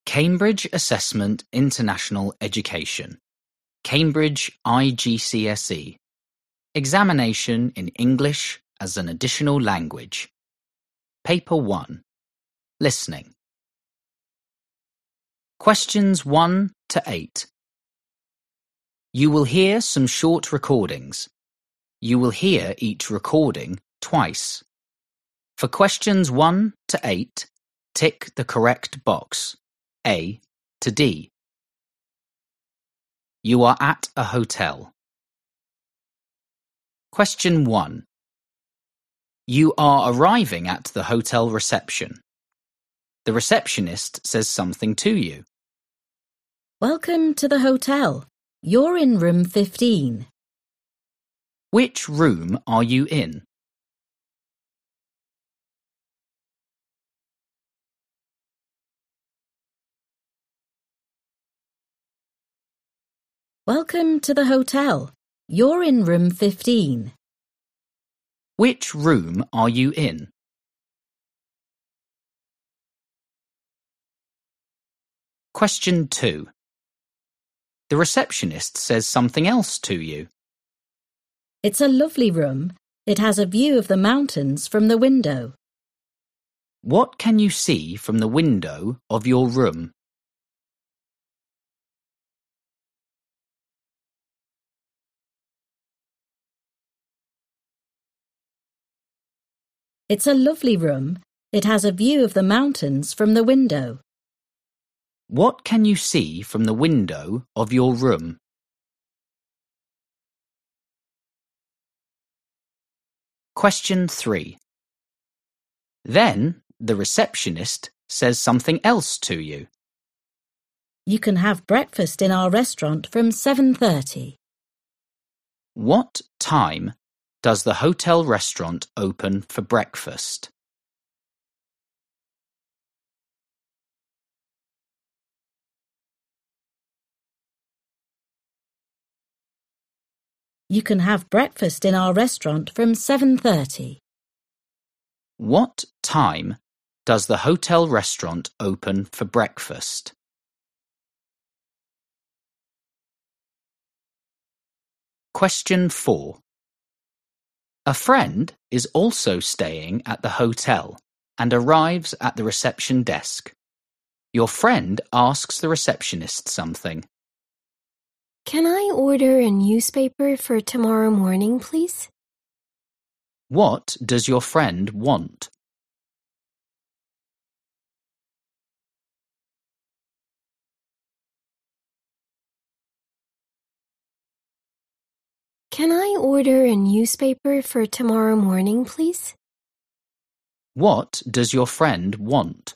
Cambridge Assessment International Education. Cambridge IGCSE. Examination in English as an Additional Language. Paper 1. Listening. Questions 1 to 8. You will hear some short recordings. You will hear each recording twice. For questions 1 to 8, tick the correct box, A to D. You are at a hotel. Question 1. You are arriving at the hotel reception. The receptionist says something to you. Welcome to the hotel. You're in room 15. Which room are you in? Welcome to the hotel. You're in room 15. Which room are you in? Question 2. The receptionist says something else to you. It's a lovely room. It has a view of the mountains from the window. What can you see from the window of your room? It's a lovely room. It has a view of the mountains from the window. What can you see from the window of your room? Question 3. Then the receptionist says something else to you. You can have breakfast in our restaurant from 7:30. What time does the hotel restaurant open for breakfast? You can have breakfast in our restaurant from 7:30. What time does the hotel restaurant open for breakfast? Question 4. A friend is also staying at the hotel and arrives at the reception desk. Your friend asks the receptionist something. Can I order a newspaper for tomorrow morning, please? What does your friend want? Can I order a newspaper for tomorrow morning, please? What does your friend want?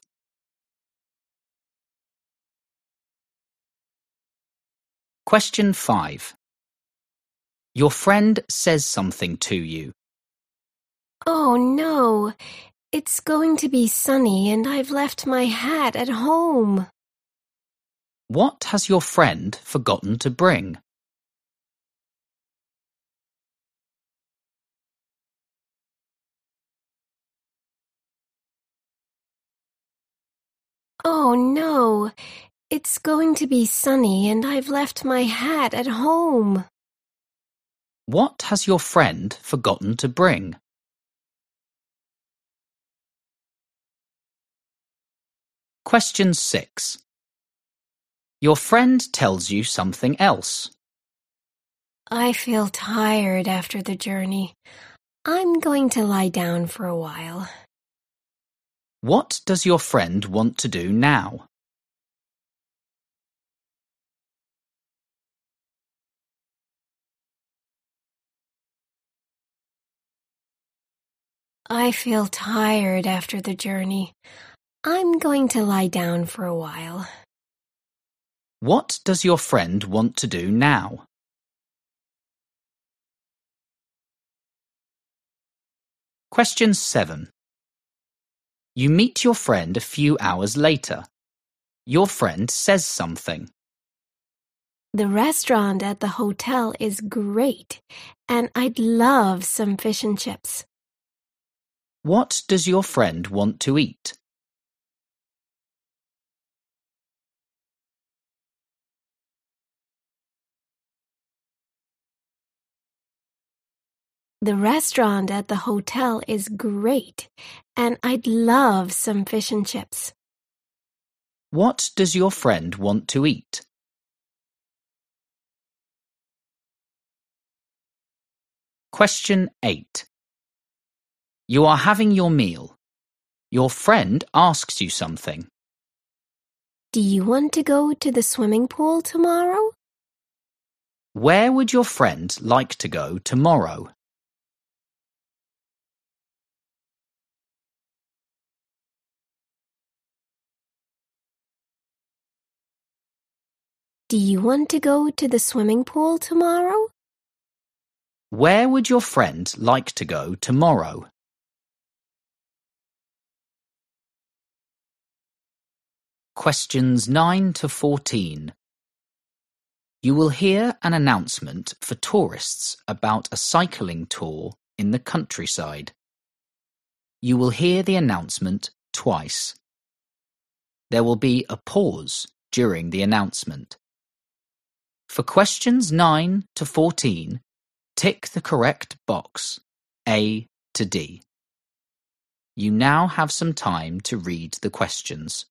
Question 5. Your friend says something to you. Oh no, it's going to be sunny and I've left my hat at home. What has your friend forgotten to bring? Oh no, it's going to be sunny and I've left my hat at home. What has your friend forgotten to bring? Question 6. Your friend tells you something else. I feel tired after the journey. I'm going to lie down for a while. What does your friend want to do now? I feel tired after the journey. I'm going to lie down for a while. What does your friend want to do now? Question 7. You meet your friend a few hours later. Your friend says something. The restaurant at the hotel is great, and I'd love some fish and chips. What does your friend want to eat? The restaurant at the hotel is great, and I'd love some fish and chips. What does your friend want to eat? Question 8. You are having your meal. Your friend asks you something. Do you want to go to the swimming pool tomorrow? Where would your friend like to go tomorrow? Do you want to go to the swimming pool tomorrow? Where would your friend like to go tomorrow? Questions 9 to 14. You will hear an announcement for tourists about a cycling tour in the countryside. You will hear the announcement twice. There will be a pause during the announcement. For questions 9 to 14, tick the correct box, A to D. You now have some time to read the questions.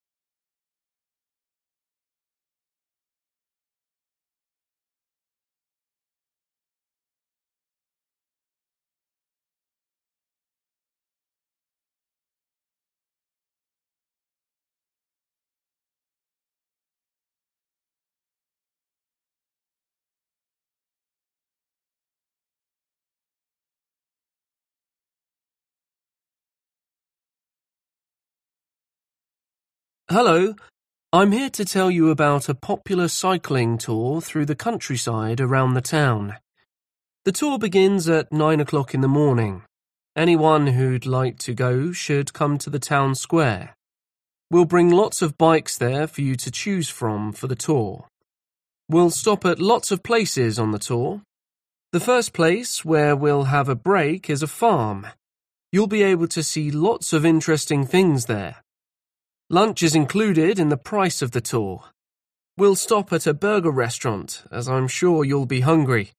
Hello, I'm here to tell you about a popular cycling tour through the countryside around the town. The tour begins at 9 o'clock in the morning. Anyone who'd like to go should come to the town square. We'll bring lots of bikes there for you to choose from for the tour. We'll stop at lots of places on the tour. The first place where we'll have a break is a farm. You'll be able to see lots of interesting things there. Lunch is included in the price of the tour. We'll stop at a burger restaurant, as I'm sure you'll be hungry.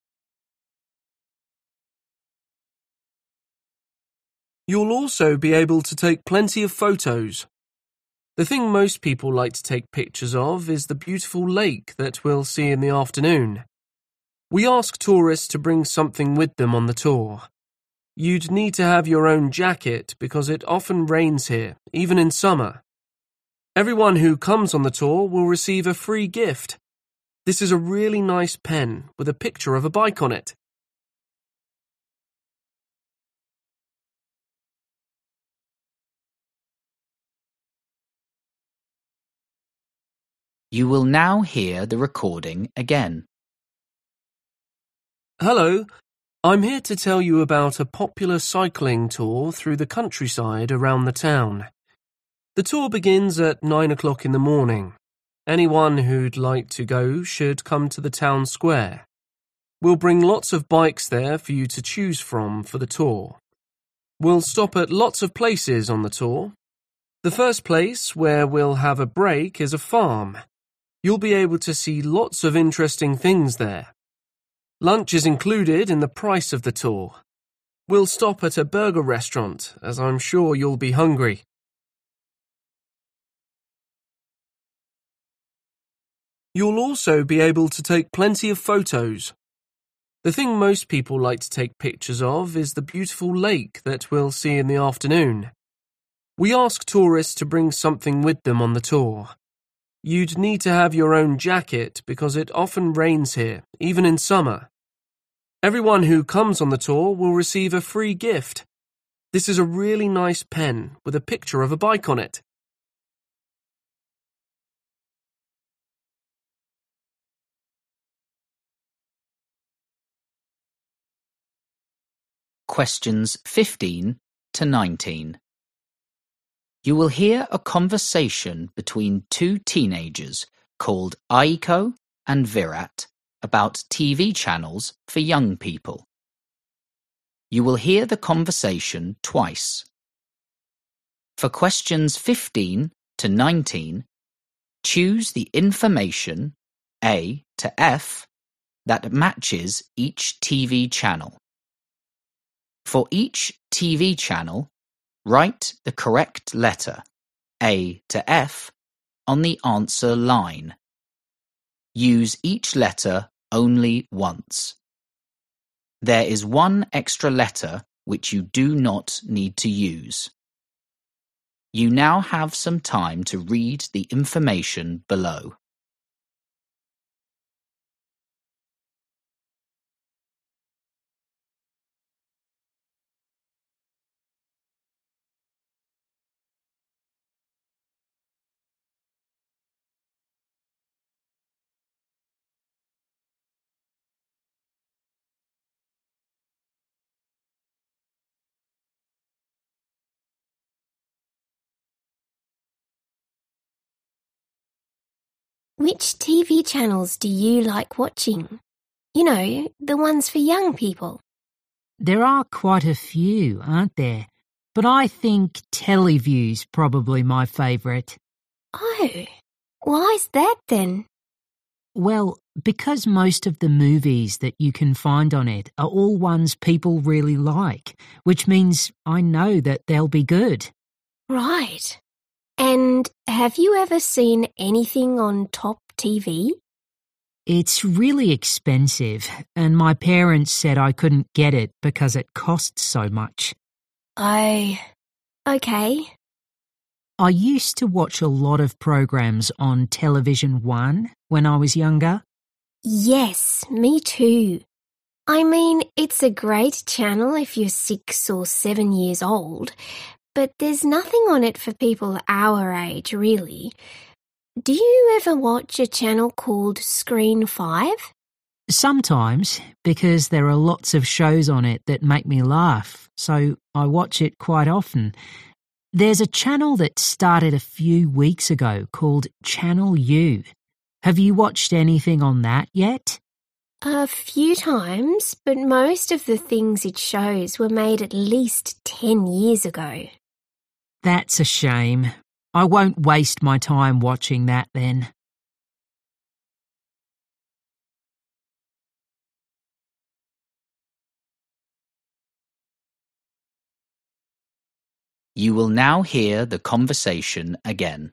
You'll also be able to take plenty of photos. The thing most people like to take pictures of is the beautiful lake that we'll see in the afternoon. We ask tourists to bring something with them on the tour. You'd need to have your own jacket because it often rains here, even in summer. Everyone who comes on the tour will receive a free gift. This is a really nice pen with a picture of a bike on it. You will now hear the recording again. Hello, I'm here to tell you about a popular cycling tour through the countryside around the town. The tour begins at 9 o'clock in the morning. Anyone who'd like to go should come to the town square. We'll bring lots of bikes there for you to choose from for the tour. We'll stop at lots of places on the tour. The first place where we'll have a break is a farm. You'll be able to see lots of interesting things there. Lunch is included in the price of the tour. We'll stop at a burger restaurant, as I'm sure you'll be hungry. You'll also be able to take plenty of photos. The thing most people like to take pictures of is the beautiful lake that we'll see in the afternoon. We ask tourists to bring something with them on the tour. You'd need to have your own jacket because it often rains here, even in summer. Everyone who comes on the tour will receive a free gift. This is a really nice pen with a picture of a bike on it. Questions 15 to 19. You will hear a conversation between two teenagers called Aiko and Virat about TV channels for young people. You will hear the conversation twice. For questions 15 to 19, choose the information A to F that matches each TV channel. For each TV channel, write the correct letter, A to F, on the answer line. Use each letter only once. There is one extra letter which you do not need to use. You now have some time to read the information below. Which TV channels do you like watching? You know, the ones for young people. There are quite a few, aren't there? But I think Teleview's probably my favourite. Oh, why's that then? Well, because most of the movies that you can find on it are all ones people really like, which means I know that they'll be good. Right. And have you ever seen anything on Top TV? It's really expensive, and my parents said I couldn't get it because it costs so much. Oh, okay. I used to watch a lot of programs on Television One when I was younger. Yes, me too. I mean, it's a great channel if you're 6 or 7 years old, but there's nothing on it for people our age, really. Do you ever watch a channel called Screen 5? Sometimes, because there are lots of shows on it that make me laugh, so I watch it quite often. There's a channel that started a few weeks ago called Channel U. Have you watched anything on that yet? A few times, but most of the things it shows were made at least 10 years ago. That's a shame. I won't waste my time watching that then. You will now hear the conversation again.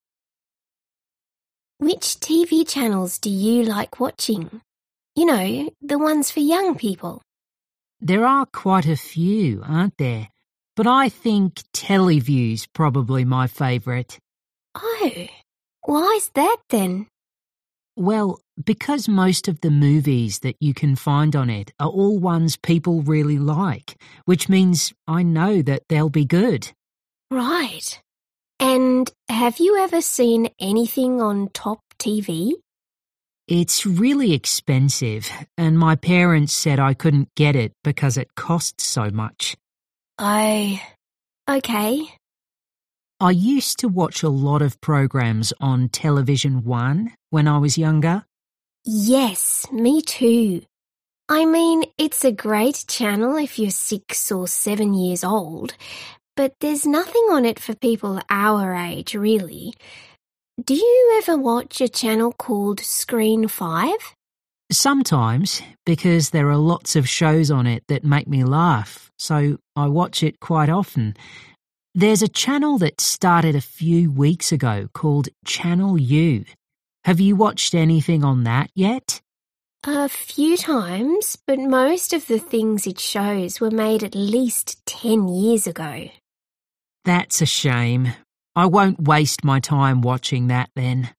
Which TV channels do you like watching? You know, the ones for young people. There are quite a few, aren't there? But I think Teleview's probably my favourite. Oh, why's that then? Well, because most of the movies that you can find on it are all ones people really like, which means I know that they'll be good. Right. And have you ever seen anything on Top TV? It's really expensive, and my parents said I couldn't get it because it costs so much. Oh, okay. I used to watch a lot of programs on Television One when I was younger. Yes, me too. I mean, it's a great channel if you're 6 or 7 years old, but there's nothing on it for people our age, really. Do you ever watch a channel called Screen 5? Sometimes, because there are lots of shows on it that make me laugh, so I watch it quite often. There's a channel that started a few weeks ago called Channel U. Have you watched anything on that yet? A few times, but most of the things it shows were made at least 10 years ago. That's a shame. I won't waste my time watching that then.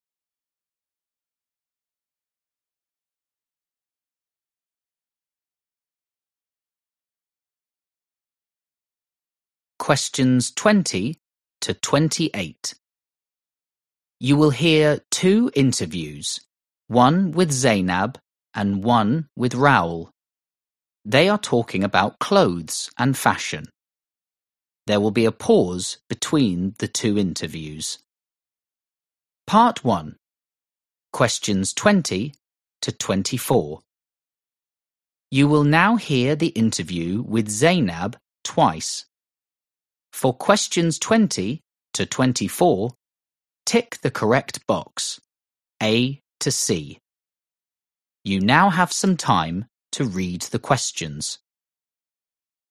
Questions 20 to 28. You will hear 2 interviews, one with Zainab and one with Raoul. They are talking about clothes and fashion. There will be a pause between the 2 interviews. Part 1. Questions 20 to 24. You will now hear the interview with Zainab twice. For questions 20 to 24, tick the correct box, A to C. You now have some time to read the questions.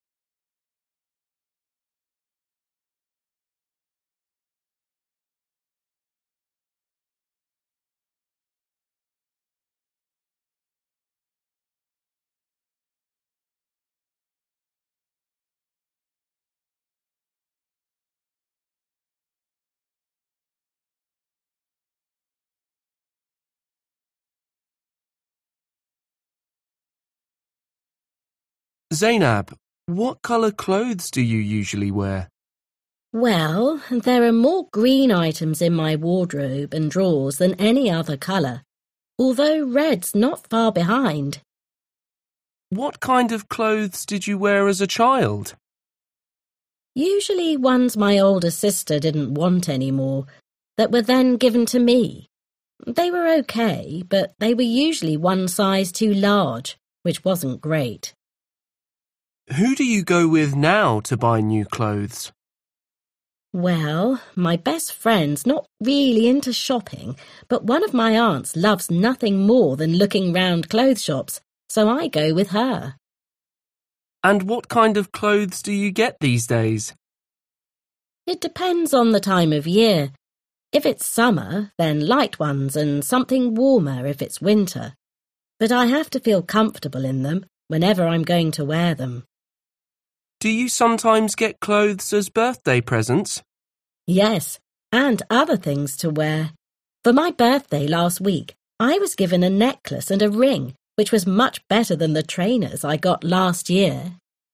Zainab, what colour clothes do you usually wear? Well, there are more green items in my wardrobe and drawers than any other colour, although red's not far behind. What kind of clothes did you wear as a child? Usually ones my older sister didn't want anymore, that were then given to me. They were okay, but they were usually one size too large, which wasn't great. Who do you go with now to buy new clothes? Well, my best friend's not really into shopping, but one of my aunts loves nothing more than looking round clothes shops, so I go with her. And what kind of clothes do you get these days? It depends on the time of year. If it's summer, then light ones and something warmer if it's winter. But I have to feel comfortable in them whenever I'm going to wear them. Do you sometimes get clothes as birthday presents? Yes, and other things to wear. For my birthday last week, I was given a necklace and a ring, which was much better than the trainers I got last year.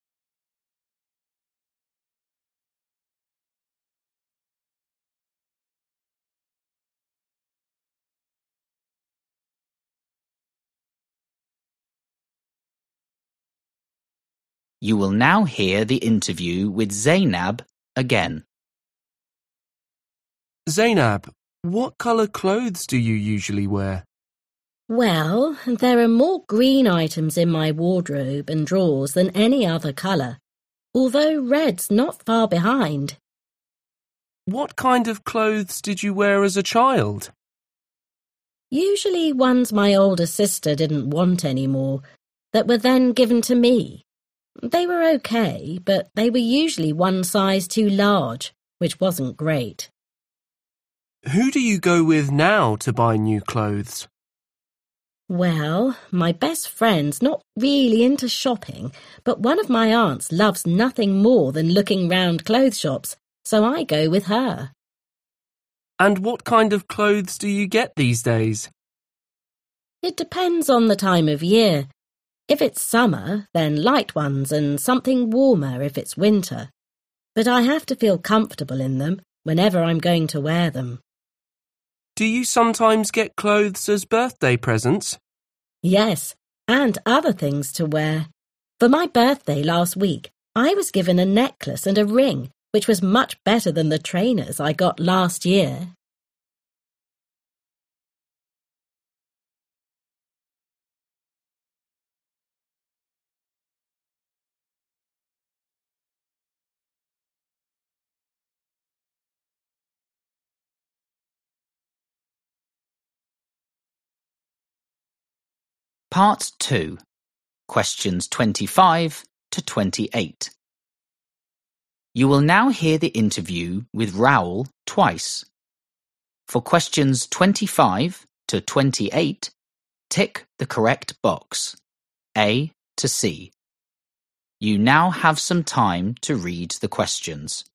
You will now hear the interview with Zainab again. Zainab, what colour clothes do you usually wear? Well, there are more green items in my wardrobe and drawers than any other colour, although red's not far behind. What kind of clothes did you wear as a child? Usually ones my older sister didn't want anymore, that were then given to me. They were okay, but they were usually one size too large, which wasn't great. Who do you go with now to buy new clothes? Well, my best friend's not really into shopping, but one of my aunts loves nothing more than looking round clothes shops, so I go with her. And what kind of clothes do you get these days? It depends on the time of year. If it's summer, then light ones and something warmer if it's winter. But I have to feel comfortable in them whenever I'm going to wear them. Do you sometimes get clothes as birthday presents? Yes, and other things to wear. For my birthday last week, I was given a necklace and a ring, which was much better than the trainers I got last year. Part 2. Questions 25 to 28. You will now hear the interview with Raoul twice. For questions 25 to 28, tick the correct box, A to C. You now have some time to read the questions.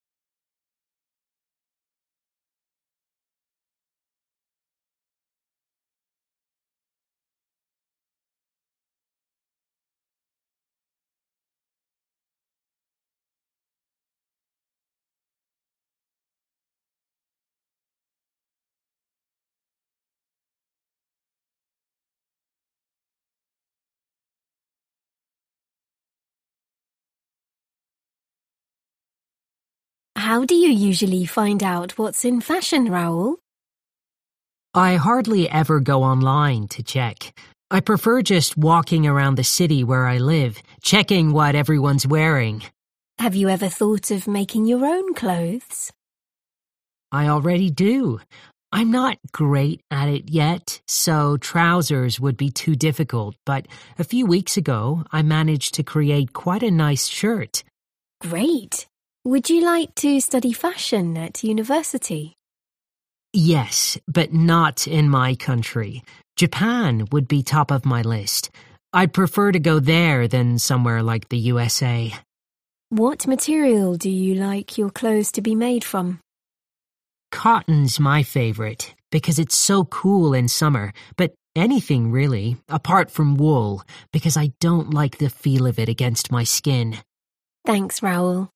How do you usually find out what's in fashion, Raoul? I hardly ever go online to check. I prefer just walking around the city where I live, checking what everyone's wearing. Have you ever thought of making your own clothes? I already do. I'm not great at it yet, so trousers would be too difficult, but a few weeks ago I managed to create quite a nice shirt. Great. Would you like to study fashion at university? Yes, but not in my country. Japan would be top of my list. I'd prefer to go there than somewhere like the USA. What material do you like your clothes to be made from? Cotton's my favorite because it's so cool in summer, but anything really, apart from wool, because I don't like the feel of it against my skin. Thanks, Raoul.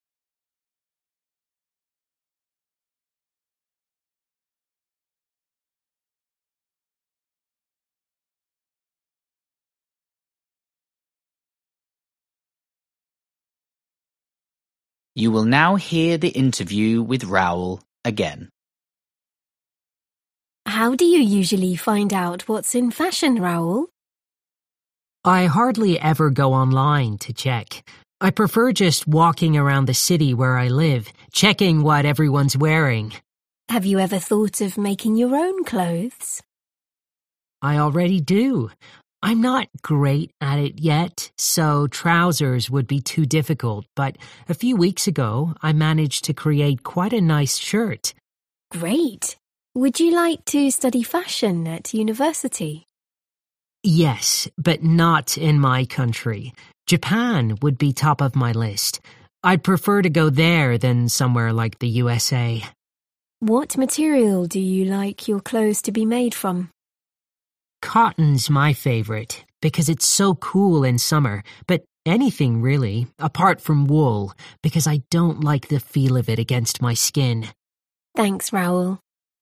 You will now hear the interview with Raoul again. How do you usually find out what's in fashion, Raoul? I hardly ever go online to check. I prefer just walking around the city where I live, checking what everyone's wearing. Have you ever thought of making your own clothes? I already do. I'm not great at it yet, so trousers would be too difficult, but a few weeks ago I managed to create quite a nice shirt. Great. Would you like to study fashion at university? Yes, but not in my country. Japan would be top of my list. I'd prefer to go there than somewhere like the USA. What material do you like your clothes to be made from? Cotton's my favorite because it's so cool in summer, but anything really, apart from wool, because I don't like the feel of it against my skin. Thanks, Raoul.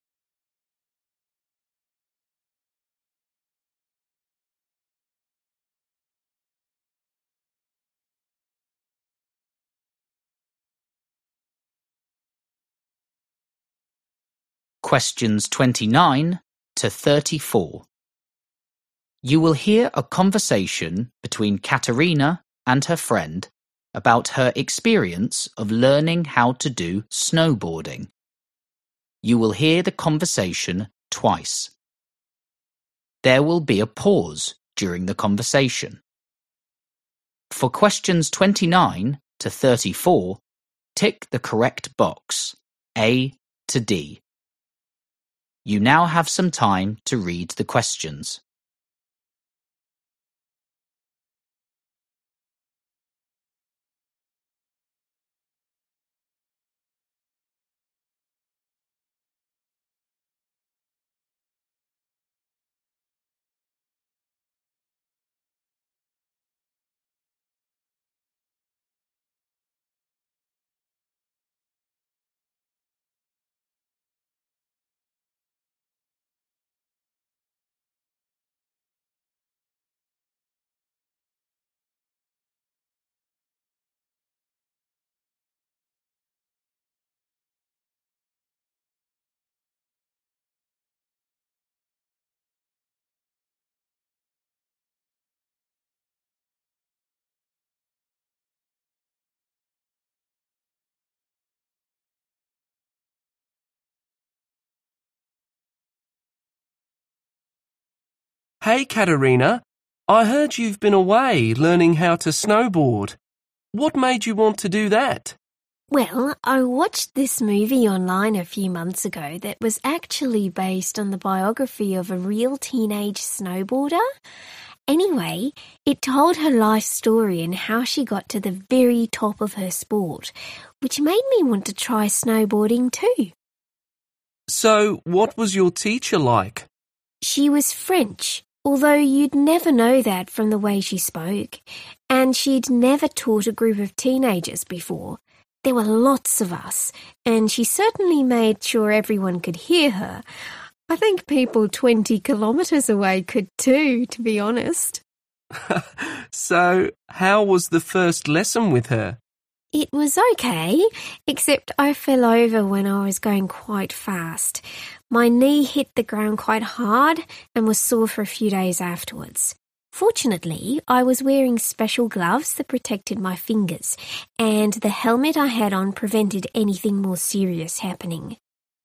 Questions 29 to 34. You will hear a conversation between Katerina and her friend about her experience of learning how to do snowboarding. You will hear the conversation twice. There will be a pause during the conversation. For questions 29 to 34, tick the correct box, A to D. You now have some time to read the questions. Hey, Katerina. I heard you've been away learning how to snowboard. What made you want to do that? Well, I watched this movie online a few months ago that was actually based on the biography of a real teenage snowboarder. Anyway, it told her life story and how she got to the very top of her sport, which made me want to try snowboarding too. So, what was your teacher like? She was French, although you'd never know that from the way she spoke, and she'd never taught a group of teenagers before. There were lots of us, and she certainly made sure everyone could hear her. I think people 20 kilometres away could too, to be honest. So, how was the first lesson with her? It was okay, except I fell over when I was going quite fast. My knee hit the ground quite hard and was sore for a few days afterwards. Fortunately, I was wearing special gloves that protected my fingers, and the helmet I had on prevented anything more serious happening.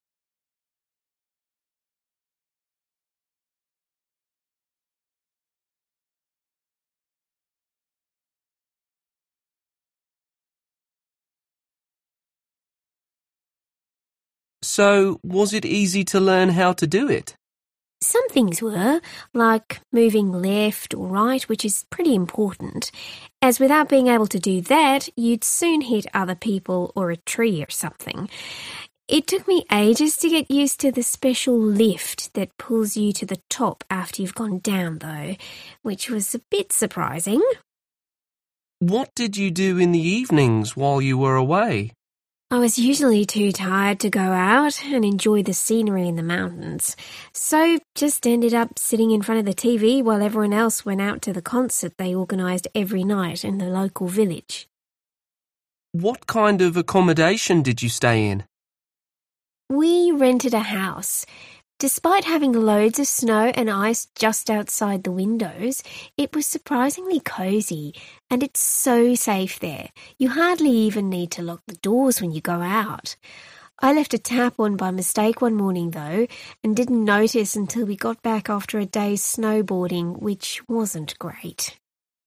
So, was it easy to learn how to do it? Some things were, like moving left or right, which is pretty important, as without being able to do that, you'd soon hit other people or a tree or something. It took me ages to get used to the special lift that pulls you to the top after you've gone down, though, which was a bit surprising. What did you do in the evenings while you were away? I was usually too tired to go out and enjoy the scenery in the mountains, so just ended up sitting in front of the TV while everyone else went out to the concert they organised every night in the local village. What kind of accommodation did you stay in? We rented a house. Despite having loads of snow and ice just outside the windows, it was surprisingly cosy, and it's so safe there. You hardly even need to lock the doors when you go out. I left a tap on by mistake one morning, though, and didn't notice until we got back after a day's snowboarding, which wasn't great.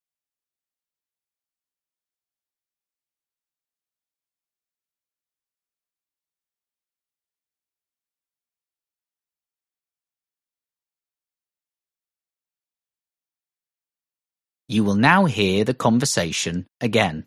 You will now hear the conversation again.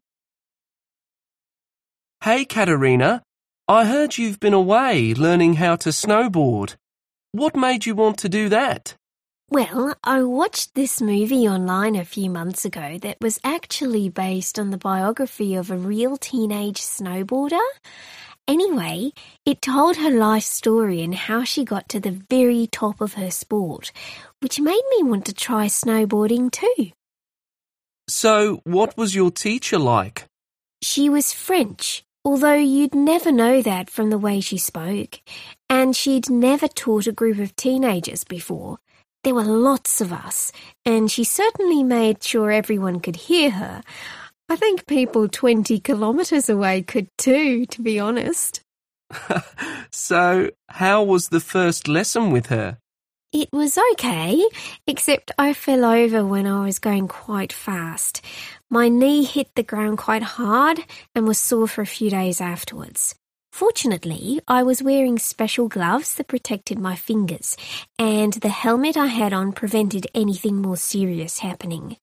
Hey, Katerina. I heard you've been away learning how to snowboard. What made you want to do that? Well, I watched this movie online a few months ago that was actually based on the biography of a real teenage snowboarder. Anyway, it told her life story and how she got to the very top of her sport, which made me want to try snowboarding too. So, what was your teacher like? She was French, although you'd never know that from the way she spoke, and she'd never taught a group of teenagers before. There were lots of us, and she certainly made sure everyone could hear her. I think people 20 kilometres away could too, to be honest. So, how was the first lesson with her? It was okay, except I fell over when I was going quite fast. My knee hit the ground quite hard and was sore for a few days afterwards. Fortunately, I was wearing special gloves that protected my fingers, and the helmet I had on prevented anything more serious happening.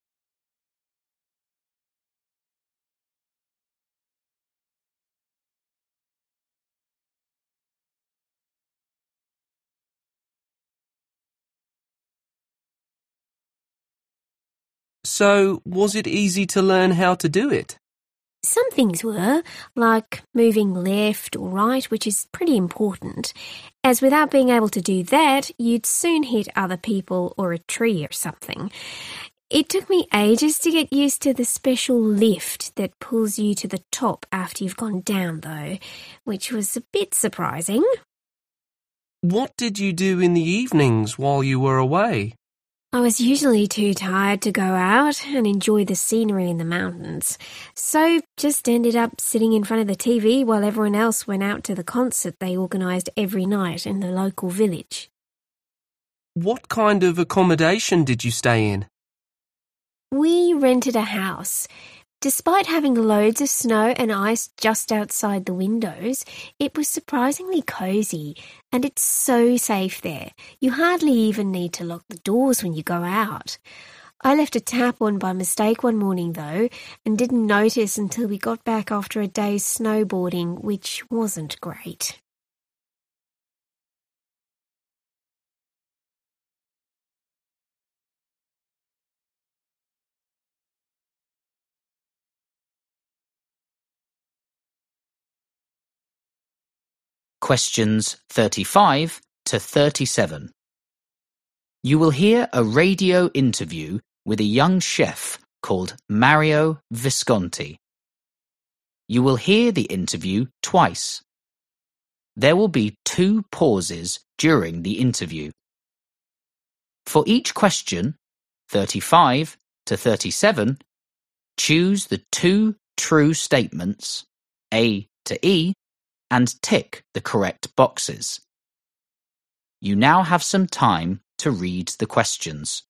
So, was it easy to learn how to do it? Some things were, like moving left or right, which is pretty important, as without being able to do that, you'd soon hit other people or a tree or something. It took me ages to get used to the special lift that pulls you to the top after you've gone down, though, which was a bit surprising. What did you do in the evenings while you were away? I was usually too tired to go out and enjoy the scenery in the mountains, so just ended up sitting in front of the TV while everyone else went out to the concert they organised every night in the local village. What kind of accommodation did you stay in? We rented a house. Despite having loads of snow and ice just outside the windows, it was surprisingly cosy, and it's so safe there. You hardly even need to lock the doors when you go out. I left a tap on by mistake one morning, though, and didn't notice until we got back after a day's snowboarding, which wasn't great. Questions 35 to 37. You will hear a radio interview with a young chef called Mario Visconti. You will hear the interview twice. There will be 2 pauses during the interview. For each question, 35 to 37, choose the 2 true statements, A to E, and tick the correct boxes. You now have some time to read the questions.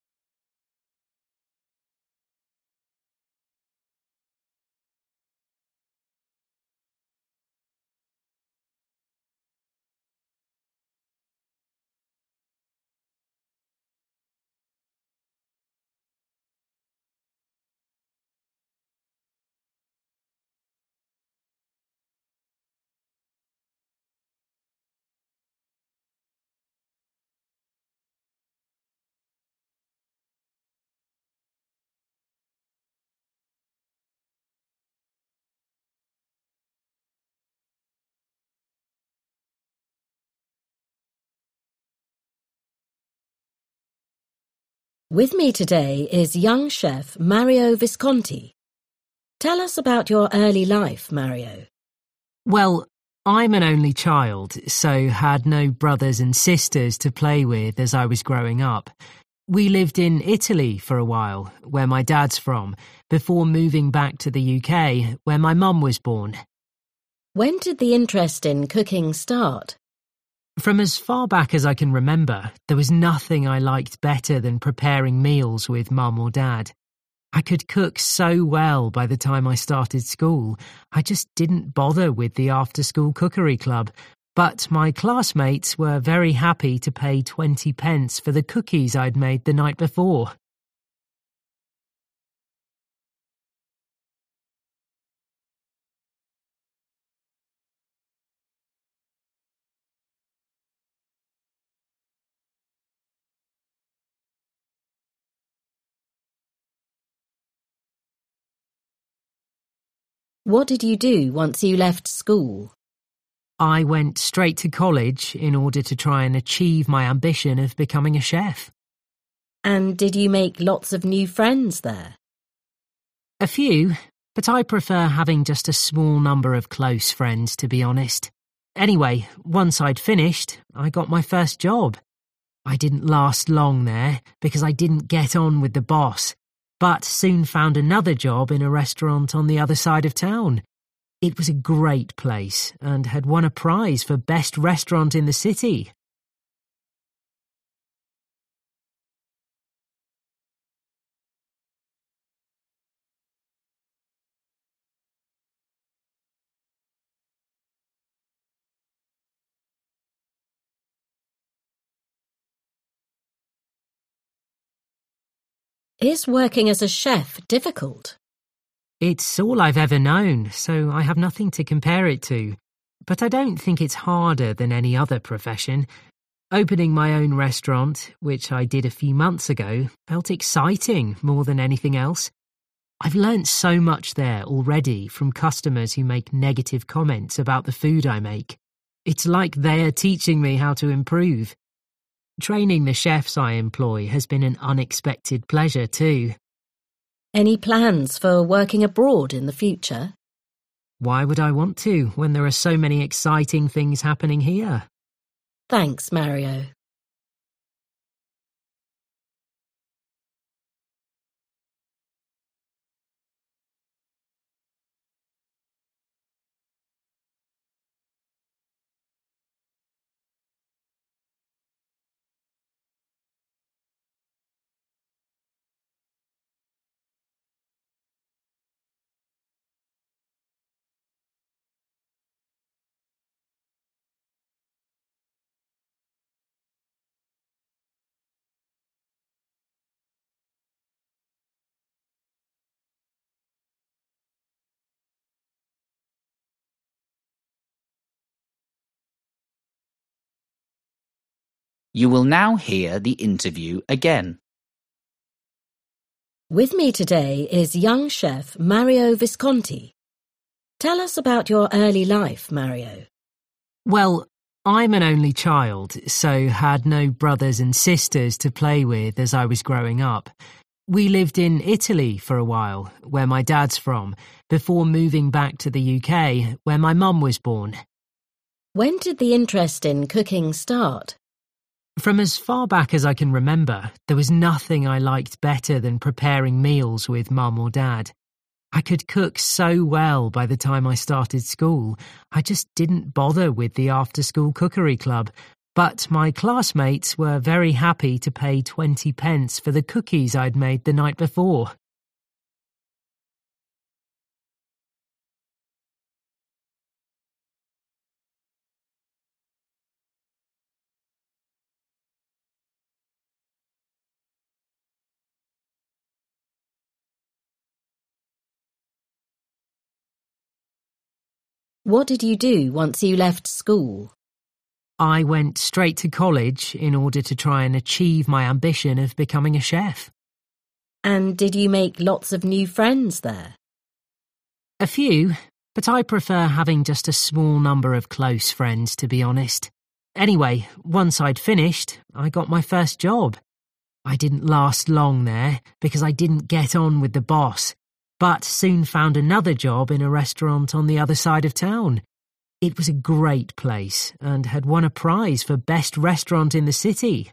With me today is young chef Mario Visconti. Tell us about your early life, Mario. Well, I'm an only child, so had no brothers and sisters to play with as I was growing up. We lived in Italy for a while, where my dad's from, before moving back to the UK, where my mum was born. When did the interest in cooking start? From as far back as I can remember, there was nothing I liked better than preparing meals with mum or dad. I could cook so well by the time I started school. I just didn't bother with the after-school cookery club, but my classmates were very happy to pay 20 pence for the cookies I'd made the night before. What did you do once you left school? I went straight to college in order to try and achieve my ambition of becoming a chef. And did you make lots of new friends there? A few, but I prefer having just a small number of close friends, to be honest. Anyway, once I'd finished, I got my first job. I didn't last long there because I didn't get on with the boss, but soon found another job in a restaurant on the other side of town. It was a great place and had won a prize for best restaurant in the city. Is working as a chef difficult? It's all I've ever known, so I have nothing to compare it to. But I don't think it's harder than any other profession. Opening my own restaurant, which I did a few months ago, felt exciting more than anything else. I've learnt so much there already from customers who make negative comments about the food I make. It's like they're teaching me how to improve. Training the chefs I employ has been an unexpected pleasure too. Any plans for working abroad in the future? Why would I want to when there are so many exciting things happening here? Thanks, Mario. You will now hear the interview again. With me today is young chef Mario Visconti. Tell us about your early life, Mario. Well, I'm an only child, so had no brothers and sisters to play with as I was growing up. We lived in Italy for a while, where my dad's from, before moving back to the UK, where my mum was born. When did the interest in cooking start? From as far back as I can remember, there was nothing I liked better than preparing meals with mum or dad. I could cook so well by the time I started school. I just didn't bother with the after-school cookery club, but my classmates were very happy to pay 20 pence for the cookies I'd made the night before. What did you do once you left school? I went straight to college in order to try and achieve my ambition of becoming a chef. And did you make lots of new friends there? A few, but I prefer having just a small number of close friends, to be honest. Anyway, once I'd finished, I got my first job. I didn't last long there because I didn't get on with the boss, but soon found another job in a restaurant on the other side of town. It was a great place and had won a prize for best restaurant in the city.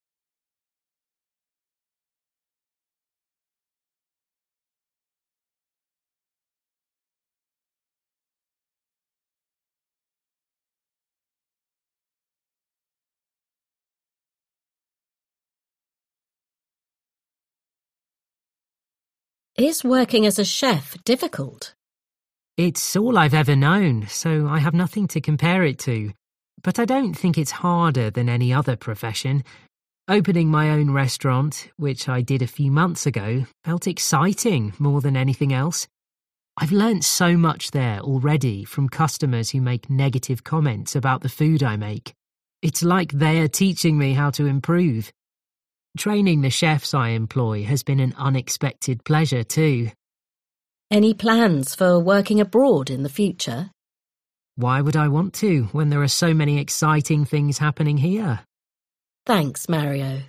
Is working as a chef difficult? It's all I've ever known, so I have nothing to compare it to. But I don't think it's harder than any other profession. Opening my own restaurant, which I did a few months ago, felt exciting more than anything else. I've learnt so much there already from customers who make negative comments about the food I make. It's like they're teaching me how to improve. Training the chefs I employ has been an unexpected pleasure too. Any plans for working abroad in the future? Why would I want to when there are so many exciting things happening here? Thanks, Mario.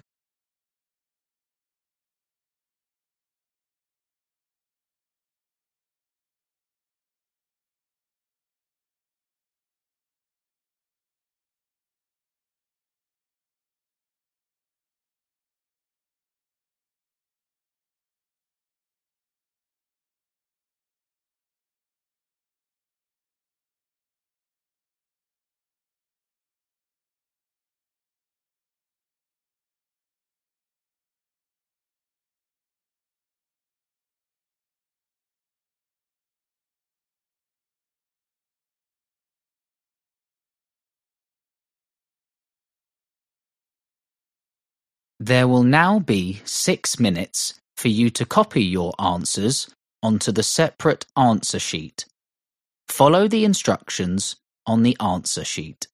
There will now be 6 minutes for you to copy your answers onto the separate answer sheet. Follow the instructions on the answer sheet.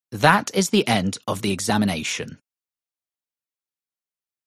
That is the end of the examination.